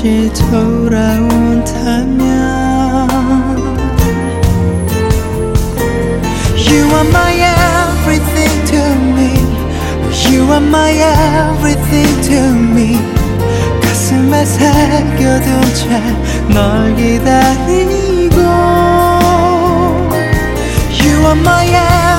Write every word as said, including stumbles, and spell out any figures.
다시 돌아온다면 You are my everything to me You are my everything to me 가슴에 새겨둔 채 널 기다리고 You are my everything